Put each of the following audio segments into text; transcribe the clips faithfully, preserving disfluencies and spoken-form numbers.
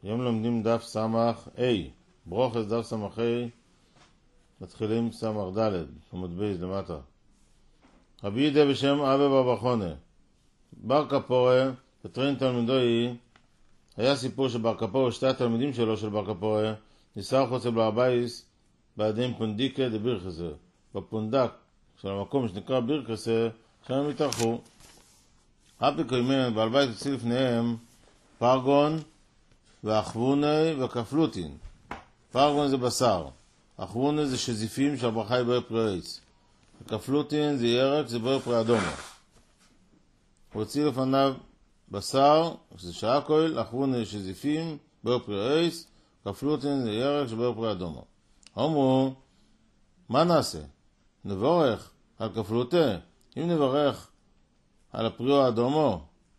היום לומדים דף סמך A, ברוכס דף סמך A, מתחילים סמך ד', עמוד בייס למטה. רבי יהודה בשם אבא בר בחונה, בר כפורה, פטרין תלמידוי, היה סיפור שבר כפורה, שתי התלמידים שלו של בר כפורה, ניסה חוצה בר בייס, בעדים פונדיקה דבירכסה, בפונדק של המקום שנקרא בירכסה, שם הם התארחו. אפי קיימן, בעל בית הוציא לפניהם, פרגון, ואחווני וכפלוטין. פרגון זה בשר, אחווני זה שזיפים שהברכה היא פרי עץ, וכפלוטין זה ירק, זה בר פרי אדומו. הוא הוציא לפניו בשר, שזה שעקויל, אחווני שזיפים, בר פרי עץ, כפלוטין זה ירק, זה בר פרי אדומו. אמרו, מה נעשה? נבורך על כפלוטה, אם נברך על הפרי האדומו,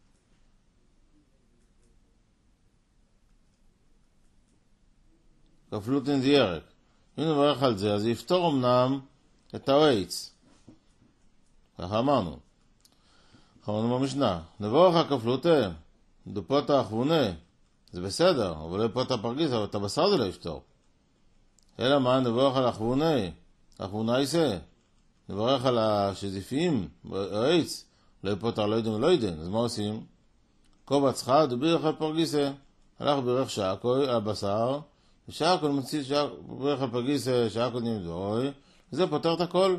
כפלוטין זה ירק. אם נברך על זה, אז זה יפתור אמנם את העץ. ככה אמרנו. אמרנו במשנה, נברך על כפלוטה, דופות האחווני, זה בסדר, אבל לא יפות הפרגיס, אבל את הבשר זה לא יפתור. אלא מה, נברך על האחווני, האחווני זה, נברך על השזיפים, העץ, לא יפות על לא יודעים ולא יודעים, אז מה עושים? כה בצחה, דבירך על פרגיסה, הלך בירך שעקוי על בשר, ושעקול מציל בירך על פרגיסה, שעקול נמדוי, וזה פותר את הכל.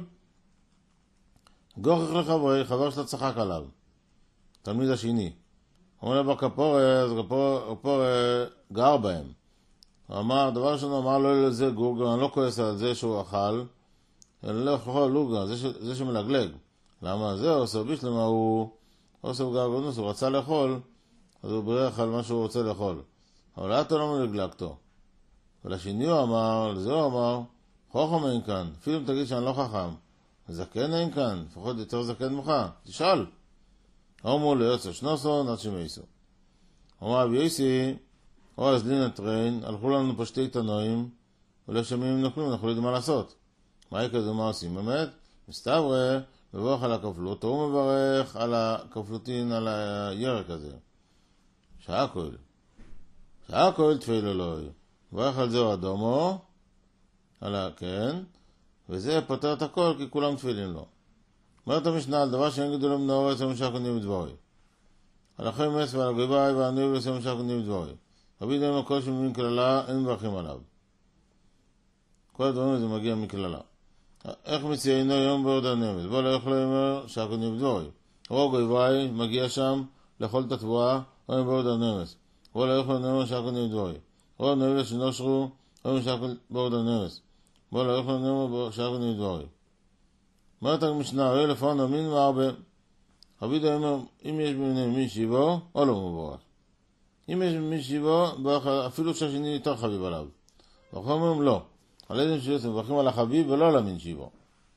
גוכך לחברי, חבר שלו צחק עליו, תלמיד השני. אומר לבר כפורה, אז כפורה גר בהם. הוא אמר, דבר ראשון, אמר לו לזה גורגל, אני לא כועס על זה שהוא אכל, אני לא יכול לאכול לוגר, זה, ש... זה שמלגלג. למה? זה עושה בישלמה, הוא עושה גרגונוס, הוא רצה לאכול, אז הוא בירך על מה שהוא רוצה לאכול. אבל לאתו לא מלגלגתו. ולשני הוא אמר, לזה הוא אמר, חוכם אין כאן, אפילו אם תגיד שאני לא חכם, זקן אין כאן, לפחות יותר זקן ממך, תשאל. אמרו ליוצר שנוסון עד שמייסו. אמר אבי יסי, או אז לינה טריין, הלכו לנו פה שתי תנועים, ולא שומעים לנו כלום, אנחנו לא יודעים מה לעשות. מה היא כזו, מה עושים? באמת, מסתברא, מברך על הכפלות, הוא מברך על הכפלותין, על הירק הזה. שעקול. שעקול תפיל אלוהי. מברך על זה הוא אדומו, על הכן, וזה פותר את הכל, כי כולם תפילין לו. אומרת המשנה, על דבר שאין גדולים נאורץ, הם שקונים דבורי. על אחרי מס ועל הגביי והנויב לסם שקונים דבורי. רבי דברים הכל שמבין כללה, אין מברכים עליו. כל הדברים הזה מגיע מכללה. איך מציינו יום בעוד הנמס? בוא לא יכול לאמר שקונים דבורי. או גביי מגיע שם לאכול את התבואה, או יום בעוד הנמס. בוא לא יכול לאמר שקונים דבורי. או נויב שנושרו, או יום שקונים בעוד הנמס. בוא לא יכול לאמר שקונים דבורי. אומרת המשנה, הרי לפעון המין והרבה. רבי דה אומר, אם יש ביניהם מין שיבו, או לא מבורך. אם יש מין שיבו, אפילו שהשני יותר חביב עליו. ואנחנו אומרים לא. על איזה שיבו, מברכים על החביב ולא על המין שיבו.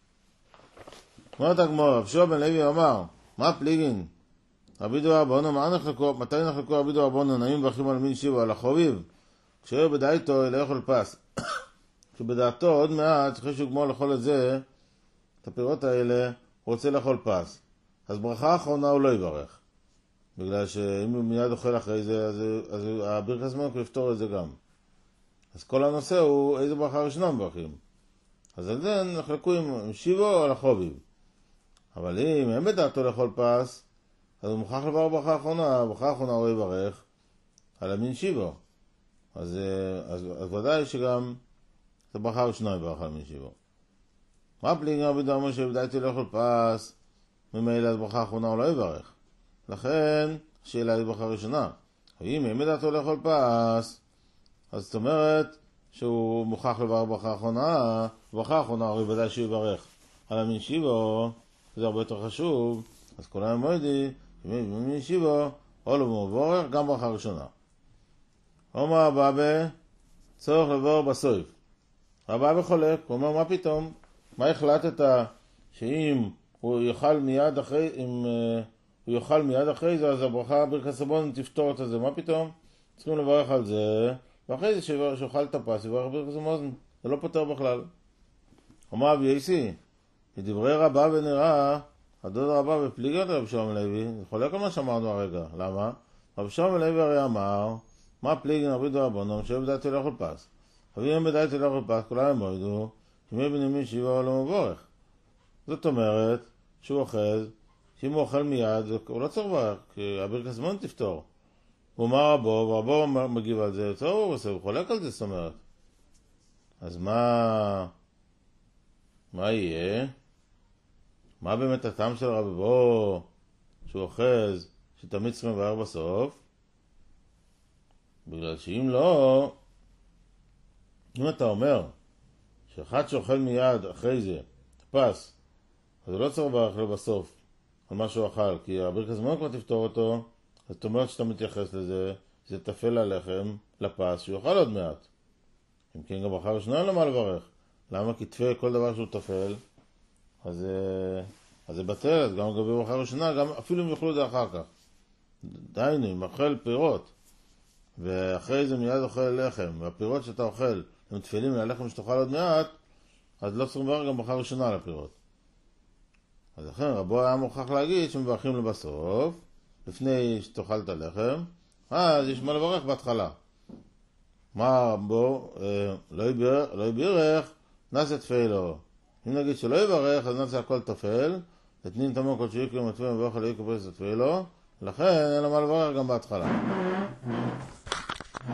אומרת הגמרא, רב שוע בן לוי אמר, מה פליגין? רבי דה רבנו, מתי נחלקו רבי דה רבנו, נעים מברכים על מין שיבו, על החביב? כשהוא בדעתו, לא יכול פס. כשבדעתו, עוד מעט, אחרי שהוא גמור לאכול את זה, את הפירות האלה, הוא רוצה לאכול פס. אז ברכה האחרונה הוא לא יברך. בגלל שאם הוא מיד אוכל אחרי זה, אז, אז הברכת זמן הוא יפתור את זה גם. אז כל הנושא הוא איזה ברכה ראשונה מברכים. אז על זה נחלקו עם, עם שיבו או על החוביב. אבל אם אין בדעתו לאכול פס, אז הוא מוכרח לבר ברכה האחרונה, ברכה האחרונה הוא יברך על המין שיבו. אז, אז, אז ודאי שגם את הברכה הראשונה יברך על מין שיבו. מה פליגין רבי דה אומר שבדעתי לאכול פס, ממילא אז ברכה האחרונה הוא לא יברך. לכן, שאלה היא ברכה ראשונה. אם אין בדעתו לאכול פס, אז זאת אומרת שהוא מוכרח לברך ברכה האחרונה, ברכה האחרונה הוא ודאי שהוא יברך על המין שיבו, זה הרבה יותר חשוב, אז כולם מוידי, מין שיבו, או לא מבורך, גם ברכה ראשונה. אומר אבא, צורך לברך בסוף. אבא חולק, הוא אומר, מה פתאום? מה החלטת שאם הוא יאכל מיד אחרי, אם uh, הוא יאכל מיד אחרי זה, אז הברכה ברכת סבון תפתור את זה. מה פתאום? צריכים לברך על זה, ואחרי זה שאוכל את הפס, יברך ברכת סבון, זה לא פותר בכלל. אומר אבי יסי, לדברי רבה ונראה, הדוד רבה בפליגת רב שלום לוי, זה חולק על מה שאמרנו הרגע. למה? רב שלום לוי הרי אמר, מה פליגין רבי דרבנן שאוהב דעתי לאכול פס? חביבים בדעתי לאכול פס, כולם ימועדו, שמי בנימין שיבה לא מבורך. זאת אומרת שהוא אוחז, שאם הוא אוכל מיד, הוא לא צריך לברך, כי הברכת זמן תפתור. הוא אמר רבו, ורבו מגיב על זה, טוב, הוא עושה, הוא חולק על זה, זאת אומרת. אז מה, מה יהיה? מה באמת הטעם של רבו, שהוא אוחז, שתמיד צריכים לברך בסוף? בגלל שאם לא, אם אתה אומר, שאחד שאוכל מיד אחרי זה, פס, אז הוא לא צריך לברך לו בסוף, על מה שהוא אכל, כי הברכת זמן כבר תפתור אותו, אז זאת אומרת שאתה מתייחס לזה, זה תפל ללחם, לפס, שהוא יאכל עוד מעט. אם כן גם אחר ראשונה למה לברך. למה? כי תפה כל דבר שהוא תפל, אז, אז זה בטל, גם לגבי אחר ראשונה, גם אפילו אם יאכלו את זה אחר כך. דיינו, אם אוכל פירות, ואחרי זה מיד אוכל לחם, והפירות שאתה אוכל, הם תפלים ללחם שתאכל עוד מעט, אז לא צריך לברך גם אחר ראשונה על הפירות. אז לכן רבו היה מוכרח להגיד שמברכים לו בסוף, לפני שתאכל את הלחם, אז יש מה לברך בהתחלה. מה רבו? אה, לא יברך, לא יברך, נעשה תפילו. אם נגיד שלא יברך, אז נעשה הכל תפל, תתנין תמון כל שייקו ומתפל מברך על איקו פרס תפילו, לכן אין לו מה לברך גם בהתחלה.